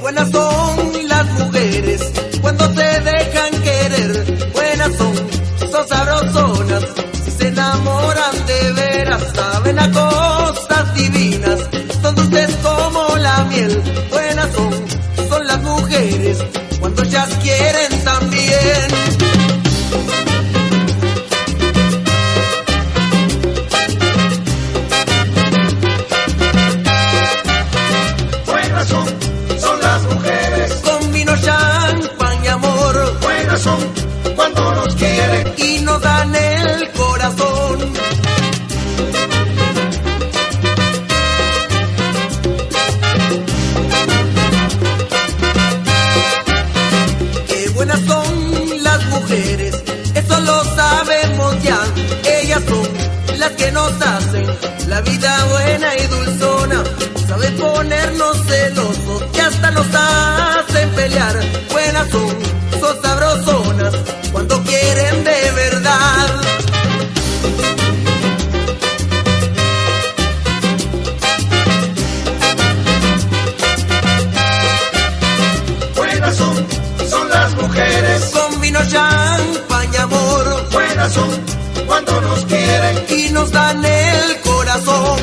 buenas son las mujeres cuando se dejan querer. Buenas son sabrosonas, si se enamoran de veras. Saben a cosas divinas, son dulces como la miel. Buenas son las mujeres cuando ellas quieren también. Buenas son las mujeres Con vino, champán y amor. buenas son cuando nos quieren. Y nos dan el corazón. Qué buenas son las mujeres, eso lo sabemos ya. Ellas son las que nos hacen la vida buena y dulzona. Saben ponernos celosos y hasta nos hacen pelear. Buenas son sabrosonas cuando quieren de verdad. Buenas son las mujeres Con vino, champán y amor. buenas son cuando nos quieren. Y nos dan el corazón.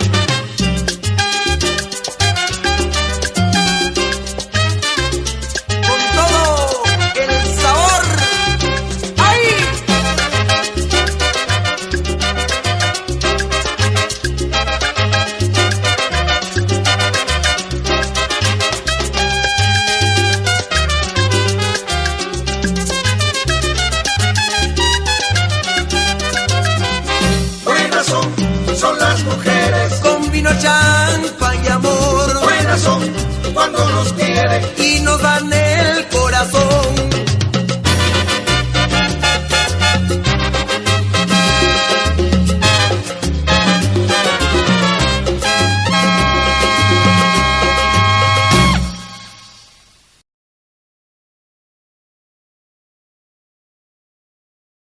Con todo el sabor. ¡Ay! Buenas son las mujeres Con vino, champán y amor. buenas son cuando nos quieren. Y nos dan el corazón.